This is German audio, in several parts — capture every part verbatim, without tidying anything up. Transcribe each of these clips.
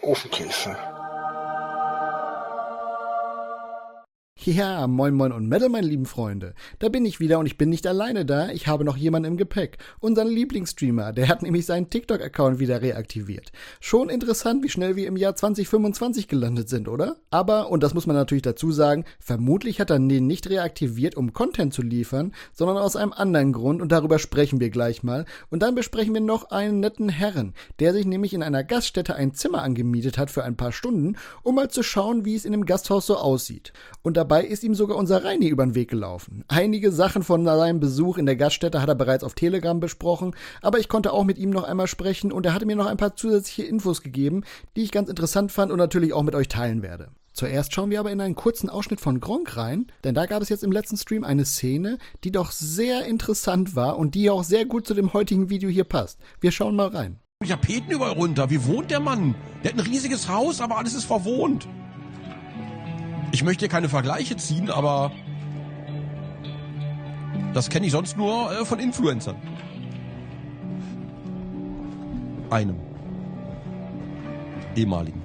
Ofenkäse. Ja, moin moin und Metal, meine lieben Freunde. Da bin ich wieder und ich bin nicht alleine da, ich habe noch jemanden im Gepäck. Unseren Lieblingsstreamer, der hat nämlich seinen TikTok-Account wieder reaktiviert. Schon interessant, wie schnell wir im Jahr zwanzig fünfundzwanzig gelandet sind, oder? Aber, und das muss man natürlich dazu sagen, vermutlich hat er den nicht reaktiviert, um Content zu liefern, sondern aus einem anderen Grund und darüber sprechen wir gleich mal. Und dann besprechen wir noch einen netten Herren, der sich nämlich in einer Gaststätte ein Zimmer angemietet hat für ein paar Stunden, um mal zu schauen, wie es in dem Gasthaus so aussieht. Und dabei ist ihm sogar unser Reini über den Weg gelaufen. Einige Sachen von seinem Besuch in der Gaststätte hat er bereits auf Telegram besprochen, aber ich konnte auch mit ihm noch einmal sprechen und er hatte mir noch ein paar zusätzliche Infos gegeben, die ich ganz interessant fand und natürlich auch mit euch teilen werde. Zuerst schauen wir aber in einen kurzen Ausschnitt von Gronkh rein, denn da gab es jetzt im letzten Stream eine Szene, die doch sehr interessant war und die auch sehr gut zu dem heutigen Video hier passt. Wir schauen mal rein. Ich hab Peten überall runter. Wie wohnt der Mann? Der hat ein riesiges Haus, aber alles ist verwohnt. Ich möchte hier keine Vergleiche ziehen, aber das kenne ich sonst nur äh, von Influencern. Einem. Ehemaligen.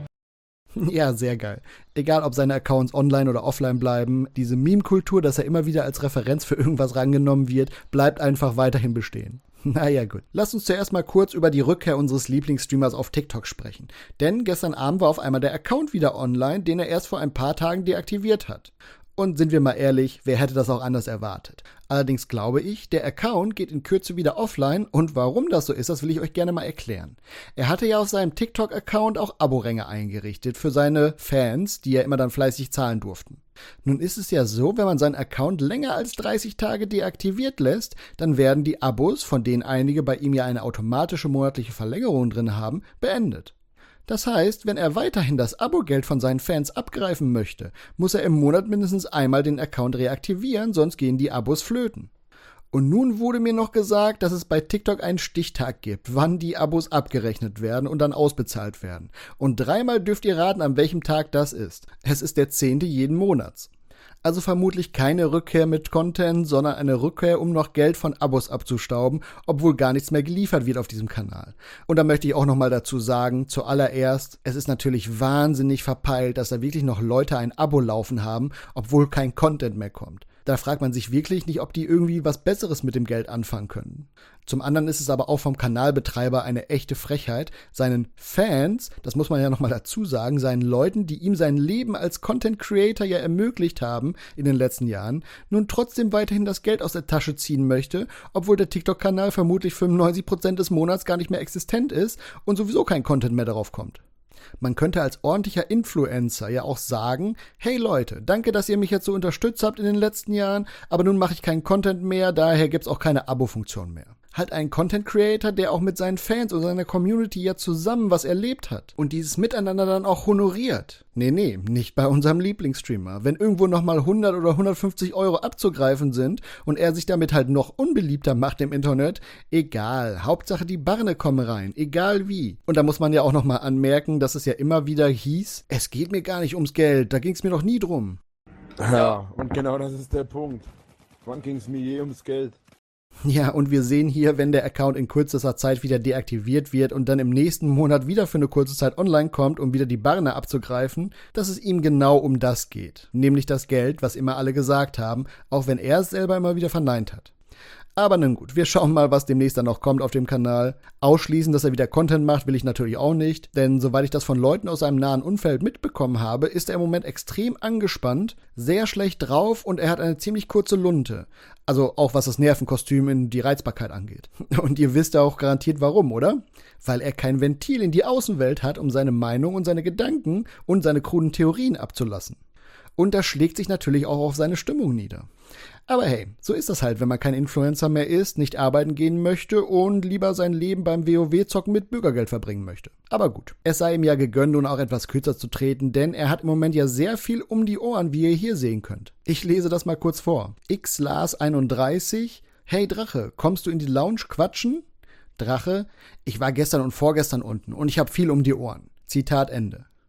Ja, sehr geil. Egal, ob seine Accounts online oder offline bleiben, diese Meme-Kultur, dass er immer wieder als Referenz für irgendwas rangenommen wird, bleibt einfach weiterhin bestehen. Naja, gut. Lasst uns zuerst mal kurz über die Rückkehr unseres Lieblingsstreamers auf TikTok sprechen. Denn gestern Abend war auf einmal der Account wieder online, den er erst vor ein paar Tagen deaktiviert hat. Und sind wir mal ehrlich, wer hätte das auch anders erwartet? Allerdings glaube ich, der Account geht in Kürze wieder offline und warum das so ist, das will ich euch gerne mal erklären. Er hatte ja auf seinem TikTok-Account auch Abo-Ränge eingerichtet für seine Fans, die ja immer dann fleißig zahlen durften. Nun ist es ja so, wenn man seinen Account länger als dreißig Tage deaktiviert lässt, dann werden die Abos, von denen einige bei ihm ja eine automatische monatliche Verlängerung drin haben, beendet. Das heißt, wenn er weiterhin das Abogeld von seinen Fans abgreifen möchte, muss er im Monat mindestens einmal den Account reaktivieren, sonst gehen die Abos flöten. Und nun wurde mir noch gesagt, dass es bei TikTok einen Stichtag gibt, wann die Abos abgerechnet werden und dann ausbezahlt werden. Und dreimal dürft ihr raten, an welchem Tag das ist. Es ist der zehnte jeden Monats. Also vermutlich keine Rückkehr mit Content, sondern eine Rückkehr, um noch Geld von Abos abzustauben, obwohl gar nichts mehr geliefert wird auf diesem Kanal. Und da möchte ich auch nochmal dazu sagen, zuallererst, es ist natürlich wahnsinnig verpeilt, dass da wirklich noch Leute ein Abo laufen haben, obwohl kein Content mehr kommt. Da fragt man sich wirklich nicht, ob die irgendwie was Besseres mit dem Geld anfangen können. Zum anderen ist es aber auch vom Kanalbetreiber eine echte Frechheit, seinen Fans, das muss man ja nochmal dazu sagen, seinen Leuten, die ihm sein Leben als Content Creator ja ermöglicht haben in den letzten Jahren, nun trotzdem weiterhin das Geld aus der Tasche ziehen möchte, obwohl der TikTok-Kanal vermutlich fünfundneunzig Prozent des Monats gar nicht mehr existent ist und sowieso kein Content mehr darauf kommt. Man könnte als ordentlicher Influencer ja auch sagen, hey Leute, danke, dass ihr mich jetzt so unterstützt habt in den letzten Jahren, aber nun mache ich keinen Content mehr, daher gibt's auch keine Abo-Funktion mehr. Halt ein Content Creator, der auch mit seinen Fans und seiner Community ja zusammen was erlebt hat und dieses Miteinander dann auch honoriert. Nee, nee, nicht bei unserem Lieblingsstreamer. Wenn irgendwo nochmal hundert oder hundertfünfzig Euro abzugreifen sind und er sich damit halt noch unbeliebter macht im Internet, egal, Hauptsache die Barne kommen rein, egal wie. Und da muss man ja auch nochmal anmerken, dass es ja immer wieder hieß, es geht mir gar nicht ums Geld, da ging's mir doch nie drum. Ja, und genau das ist der Punkt. Wann ging's mir je ums Geld? Ja, und wir sehen hier, wenn der Account in kürzester Zeit wieder deaktiviert wird und dann im nächsten Monat wieder für eine kurze Zeit online kommt, um wieder die Barne abzugreifen, dass es ihm genau um das geht. Nämlich das Geld, was immer alle gesagt haben, auch wenn er es selber immer wieder verneint hat. Aber nun gut, wir schauen mal, was demnächst dann noch kommt auf dem Kanal. Ausschließen, dass er wieder Content macht, will ich natürlich auch nicht, denn soweit ich das von Leuten aus seinem nahen Umfeld mitbekommen habe, ist er im Moment extrem angespannt, sehr schlecht drauf und er hat eine ziemlich kurze Lunte. Also auch was das Nervenkostüm in die Reizbarkeit angeht. Und ihr wisst ja auch garantiert warum, oder? Weil er kein Ventil in die Außenwelt hat, um seine Meinung und seine Gedanken und seine kruden Theorien abzulassen. Und das schlägt sich natürlich auch auf seine Stimmung nieder. Aber hey, so ist das halt, wenn man kein Influencer mehr ist, nicht arbeiten gehen möchte und lieber sein Leben beim WoW-Zocken mit Bürgergeld verbringen möchte. Aber gut, es sei ihm ja gegönnt, nun auch etwas kürzer zu treten, denn er hat im Moment ja sehr viel um die Ohren, wie ihr hier sehen könnt. Ich lese das mal kurz vor. xlars einunddreißig, hey Drache, kommst du in die Lounge quatschen? Drache, ich war gestern und vorgestern unten und ich habe viel um die Ohren. Zitat Ende.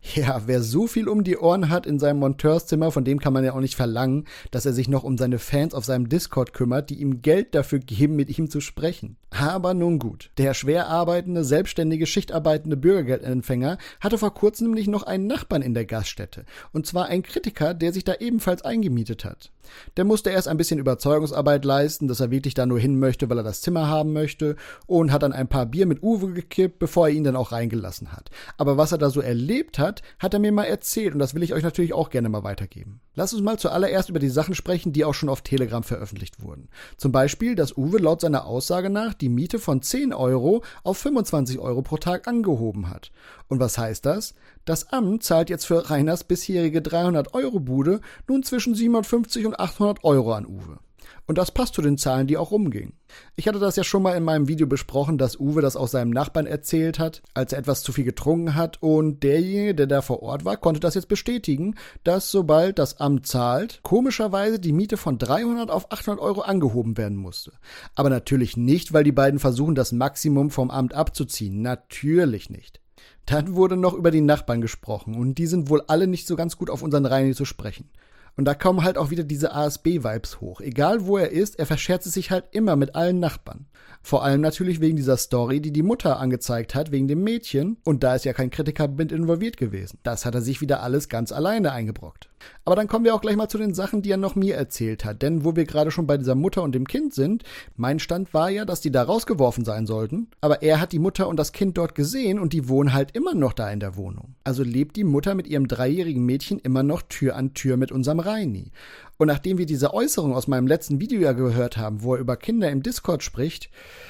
Ja, wer so viel um die Ohren hat in seinem Monteurszimmer, von dem kann man ja auch nicht verlangen, dass er sich noch um seine Fans auf seinem Discord kümmert, die ihm Geld dafür geben, mit ihm zu sprechen. Aber nun gut. Der schwer arbeitende, selbstständige, schichtarbeitende Bürgergeldempfänger hatte vor kurzem nämlich noch einen Nachbarn in der Gaststätte. Und zwar einen Kritiker, der sich da ebenfalls eingemietet hat. Der musste erst ein bisschen Überzeugungsarbeit leisten, dass er wirklich da nur hin möchte, weil er das Zimmer haben möchte, und hat dann ein paar Bier mit Uwe gekippt, bevor er ihn dann auch reingelassen hat. Aber was er da so erlebt hat, hat er mir mal erzählt, und das will ich euch natürlich auch gerne mal weitergeben. Lass uns mal zuallererst über die Sachen sprechen, die auch schon auf Telegram veröffentlicht wurden. Zum Beispiel, dass Uwe laut seiner Aussage nach die Miete von zehn Euro auf fünfundzwanzig Euro pro Tag angehoben hat. Und was heißt das? Das Amt zahlt jetzt für Rainers bisherige dreihundert Euro Bude nun zwischen siebenhundertfünfzig und achthundert Euro an Uwe. Und das passt zu den Zahlen, die auch rumgingen. Ich hatte das ja schon mal in meinem Video besprochen, dass Uwe das auch seinem Nachbarn erzählt hat, als er etwas zu viel getrunken hat, und derjenige, der da vor Ort war, konnte das jetzt bestätigen, dass sobald das Amt zahlt, komischerweise die Miete von dreihundert auf achthundert Euro angehoben werden musste. Aber natürlich nicht, weil die beiden versuchen, das Maximum vom Amt abzuziehen. Natürlich nicht. Dann wurde noch über die Nachbarn gesprochen, und die sind wohl alle nicht so ganz gut auf unseren Reini zu sprechen. Und da kommen halt auch wieder diese A S B-Vibes hoch. Egal wo er ist, er verscherzt es sich halt immer mit allen Nachbarn. Vor allem natürlich wegen dieser Story, die die Mutter angezeigt hat, wegen dem Mädchen. Und da ist ja kein Kritiker mit involviert gewesen. Das hat er sich wieder alles ganz alleine eingebrockt. Aber dann kommen wir auch gleich mal zu den Sachen, die er noch mir erzählt hat. Denn wo wir gerade schon bei dieser Mutter und dem Kind sind, mein Stand war ja, dass die da rausgeworfen sein sollten. Aber er hat die Mutter und das Kind dort gesehen, und die wohnen halt immer noch da in der Wohnung. Also lebt die Mutter mit ihrem dreijährigen Mädchen immer noch Tür an Tür mit unserem Reini. Und nachdem wir diese Äußerung aus meinem letzten Video ja gehört haben, wo er über Kinder im Discord spricht,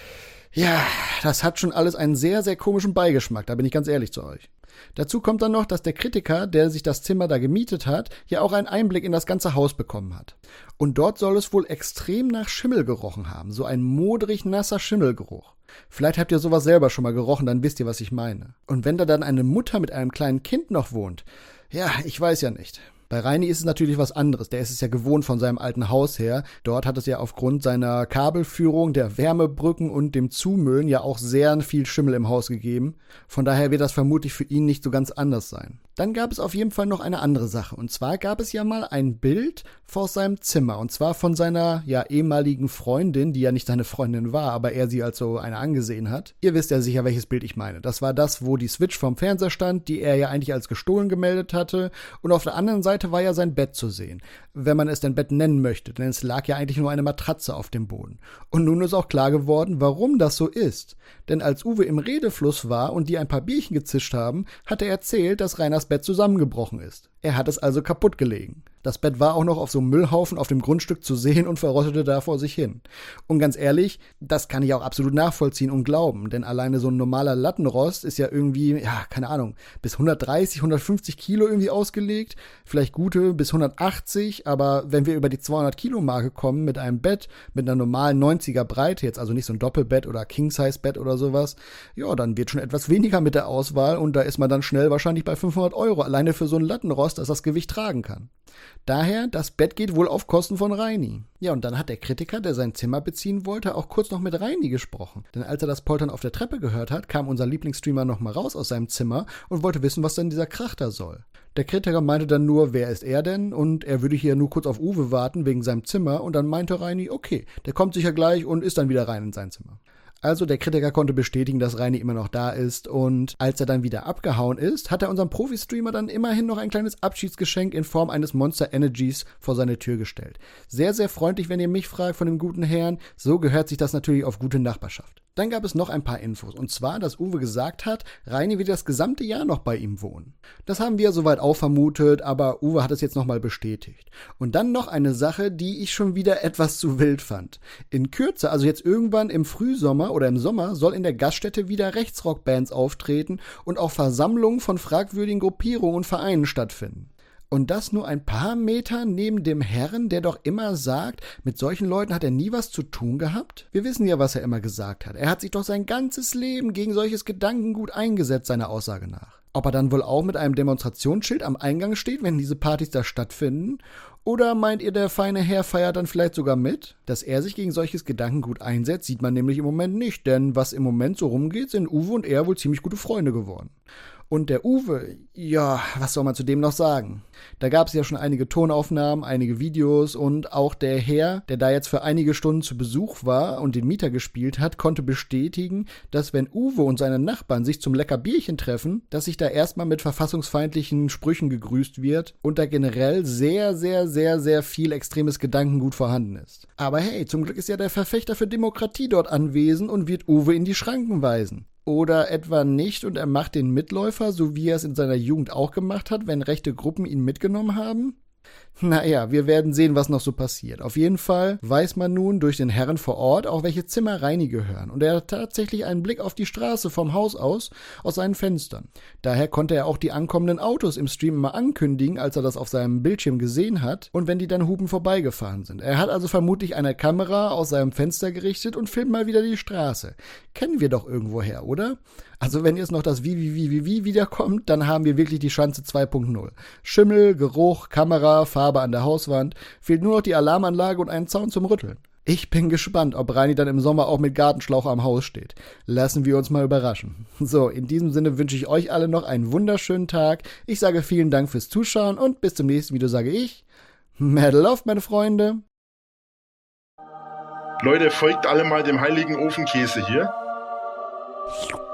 ja, das hat schon alles einen sehr, sehr komischen Beigeschmack, da bin ich ganz ehrlich zu euch. Dazu kommt dann noch, dass der Kritiker, der sich das Zimmer da gemietet hat, ja auch einen Einblick in das ganze Haus bekommen hat. Und dort soll es wohl extrem nach Schimmel gerochen haben, so ein modrig nasser Schimmelgeruch. Vielleicht habt ihr sowas selber schon mal gerochen, dann wisst ihr, was ich meine. Und wenn da dann eine Mutter mit einem kleinen Kind noch wohnt, ja, ich weiß ja nicht. Bei Reini ist es natürlich was anderes. Der ist es ja gewohnt von seinem alten Haus her. Dort hat es ja aufgrund seiner Kabelführung, der Wärmebrücken und dem Zumüllen ja auch sehr viel Schimmel im Haus gegeben. Von daher wird das vermutlich für ihn nicht so ganz anders sein. Dann gab es auf jeden Fall noch eine andere Sache. Und zwar gab es ja mal ein Bild aus seinem Zimmer. Und zwar von seiner ja ehemaligen Freundin, die ja nicht seine Freundin war, aber er sie als so eine angesehen hat. Ihr wisst ja sicher, welches Bild ich meine. Das war das, wo die Switch vom Fernseher stand, die er ja eigentlich als gestohlen gemeldet hatte. Und auf der anderen Seite war ja sein Bett zu sehen. Wenn man es denn Bett nennen möchte, denn es lag ja eigentlich nur eine Matratze auf dem Boden. Und nun ist auch klar geworden, warum das so ist. Denn als Uwe im Redefluss war und die ein paar Bierchen gezischt haben, hat er erzählt, dass Rainers Bett zusammengebrochen ist. Er hat es also kaputt gelegen. Das Bett war auch noch auf so einem Müllhaufen auf dem Grundstück zu sehen und verrottete da vor sich hin. Und ganz ehrlich, das kann ich auch absolut nachvollziehen und glauben, denn alleine so ein normaler Lattenrost ist ja irgendwie, ja, keine Ahnung, bis hundertdreißig, hundertfünfzig Kilo irgendwie ausgelegt, vielleicht gute bis hundertachtzig, aber wenn wir über die zweihundert Kilo Marke kommen mit einem Bett mit einer normalen neunziger Breite, jetzt also nicht so ein Doppelbett oder King-Size-Bett oder sowas, ja, dann wird schon etwas weniger mit der Auswahl, und da ist man dann schnell wahrscheinlich bei fünfhundert Euro, alleine für so ein Lattenrost, das das Gewicht tragen kann. Daher, das Bett geht wohl auf Kosten von Reini. Ja, und dann hat der Kritiker, der sein Zimmer beziehen wollte, auch kurz noch mit Reini gesprochen. Denn als er das Poltern auf der Treppe gehört hat, kam unser Lieblingsstreamer nochmal raus aus seinem Zimmer und wollte wissen, was denn dieser Krach da soll. Der Kritiker meinte dann nur, wer ist er denn? Und er würde hier nur kurz auf Uwe warten wegen seinem Zimmer. Und dann meinte Reini, okay, der kommt sicher gleich und ist dann wieder rein in sein Zimmer. Also der Kritiker konnte bestätigen, dass Reini immer noch da ist, und als er dann wieder abgehauen ist, hat er unserem Profi-Streamer dann immerhin noch ein kleines Abschiedsgeschenk in Form eines Monster Energies vor seine Tür gestellt. Sehr, sehr freundlich, wenn ihr mich fragt, von dem guten Herrn. So gehört sich das natürlich auf gute Nachbarschaft. Dann gab es noch ein paar Infos, und zwar, dass Uwe gesagt hat, Reini wird das gesamte Jahr noch bei ihm wohnen. Das haben wir soweit auch vermutet, aber Uwe hat es jetzt nochmal bestätigt. Und dann noch eine Sache, die ich schon wieder etwas zu wild fand. In Kürze, also jetzt irgendwann im Frühsommer oder im Sommer, soll in der Gaststätte wieder Rechtsrockbands auftreten und auch Versammlungen von fragwürdigen Gruppierungen und Vereinen stattfinden. Und das nur ein paar Meter neben dem Herrn, der doch immer sagt, mit solchen Leuten hat er nie was zu tun gehabt? Wir wissen ja, was er immer gesagt hat. Er hat sich doch sein ganzes Leben gegen solches Gedankengut eingesetzt, seiner Aussage nach. Ob er dann wohl auch mit einem Demonstrationsschild am Eingang steht, wenn diese Partys da stattfinden? Oder meint ihr, der feine Herr feiert dann vielleicht sogar mit? Dass er sich gegen solches Gedankengut einsetzt, sieht man nämlich im Moment nicht, denn was im Moment so rumgeht, sind Uwe und er wohl ziemlich gute Freunde geworden. Und der Uwe, ja, was soll man zu dem noch sagen? Da gab es ja schon einige Tonaufnahmen, einige Videos und auch der Herr, der da jetzt für einige Stunden zu Besuch war und den Mieter gespielt hat, konnte bestätigen, dass wenn Uwe und seine Nachbarn sich zum lecker Bierchen treffen, dass sich da erstmal mit verfassungsfeindlichen Sprüchen gegrüßt wird und da generell sehr, sehr, sehr, sehr viel extremes Gedankengut vorhanden ist. Aber hey, zum Glück ist ja der Verfechter für Demokratie dort anwesend und wird Uwe in die Schranken weisen. Oder etwa nicht und er macht den Mitläufer, so wie er es in seiner Jugend auch gemacht hat, wenn rechte Gruppen ihn mitgenommen haben? Naja, wir werden sehen, was noch so passiert. Auf jeden Fall weiß man nun durch den Herren vor Ort auch, welche Zimmer Reini gehören. Und er hat tatsächlich einen Blick auf die Straße vom Haus aus, aus seinen Fenstern. Daher konnte er auch die ankommenden Autos im Stream mal ankündigen, als er das auf seinem Bildschirm gesehen hat und wenn die dann hupen vorbeigefahren sind. Er hat also vermutlich eine Kamera aus seinem Fenster gerichtet und filmt mal wieder die Straße. Kennen wir doch irgendwoher, oder? Also wenn jetzt noch das Wie, wie, wie, wie, wie wiederkommt, dann haben wir wirklich die Schanze zwei punkt null. Schimmel, Geruch, Kamera, Farbe an der Hauswand, fehlt nur noch die Alarmanlage und einen Zaun zum Rütteln. Ich bin gespannt, ob Reini dann im Sommer auch mit Gartenschlauch am Haus steht. Lassen wir uns mal überraschen. So, in diesem Sinne wünsche ich euch alle noch einen wunderschönen Tag. Ich sage vielen Dank fürs Zuschauen und bis zum nächsten Video sage ich, Medal of, meine Freunde. Leute, folgt alle mal dem heiligen Ofenkäse hier.